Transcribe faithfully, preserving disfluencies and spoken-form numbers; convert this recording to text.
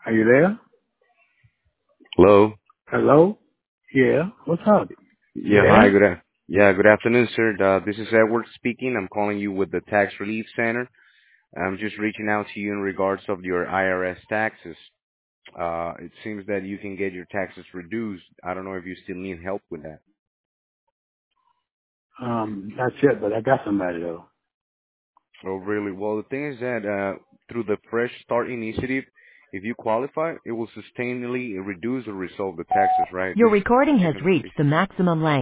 Are you there? Hello. Hello? Yeah. What's up? You Yeah, hi. there? Good. a- Yeah, good afternoon, sir. Uh, this is Edward speaking. I'm calling you with the Tax Relief Center. I'm just reaching out to you in regards of your I R S taxes. Uh, it seems that you can get your taxes reduced. I don't know if you still need help with that. Um, that's it, but I got somebody though. Oh, really? Well, the thing is that uh, through the Fresh Start initiative, if you qualify, it will sustainably reduce or resolve the taxes, right? Your This recording you has can. reached the maximum length.